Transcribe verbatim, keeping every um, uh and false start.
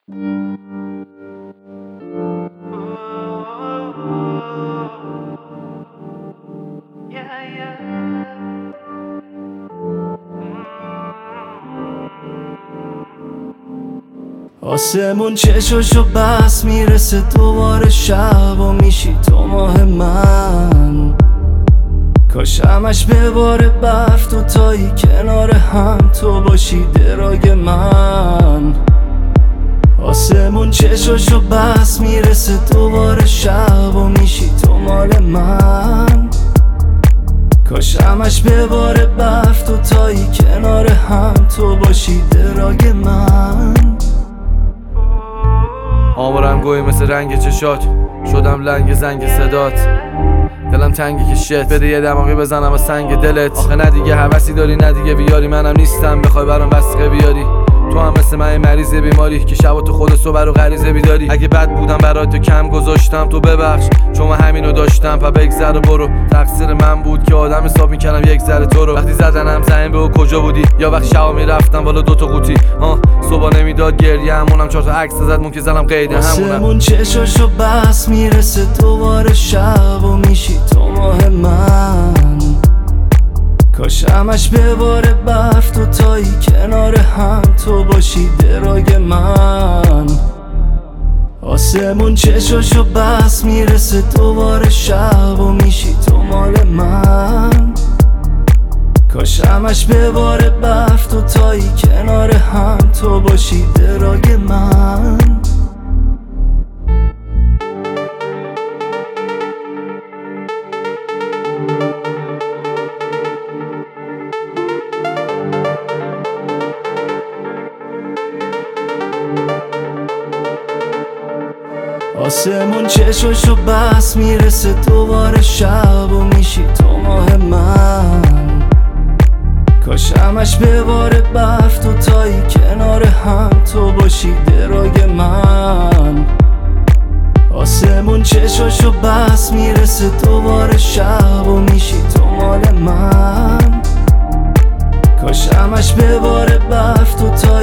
آسمون چشاشو بس میرسه دوباره شب و میشی تو ماه من. کاش همش بباره برف تو تایی کنار هم تو باشی دراگ من. آسمون چشاشو بس میرسه دوباره شب و میشی تو مال من. کاش همش بباره برف تو تایی کنار هم تو باشی دراگ من. آمارم گوی مثل رنگ چشات، شدم لنگ زنگ صدات. دلم تنگی که شت بده یه دماغی بزنم و سنگ دلت. آخه نه دیگه حوثی داری نه دیگه بیاری، منم نیستم بخوای برام وثیقه بیاری. تو هم مثل من مریض بیماری که شبا تو خود صبح رو غریزه بیداری. اگه بد بودم برات تو کم گذاشتم تو ببخش، چون من همینو داشتم پا بگذر و برو. تقصیر من بود که آدم حساب میکردم یک ذره تو رو. وقتی زدنم زمین به کجا بودی، یا وقتی شبا میرفتم بالا دوتا قوطی ها صبح نمیداد گریه همونم چهار تا عکس زد مون که زدم قیده همونم. آسمون چشاشو بس میرسه دوباره شب و میشی تو ماه من. کاش همش بباره برف تو تایی کنار هم تو باشی دراگ من. آسمون چشاشو بس میرسه دوباره شب و میشی تو مال من. کاش همش بباره برف تو تایی کنار هم تو باشی دراگ من. آسمون چشاشو بس میرسه دوباره شب و میشی تو ماه من. کاش همش بباره برف تو تایی کنار هم تو باشی دراگ من. آسمون چشاشو بس میرسه دوباره شب و میشی تو مال من. کاش همش بباره برف تو تایی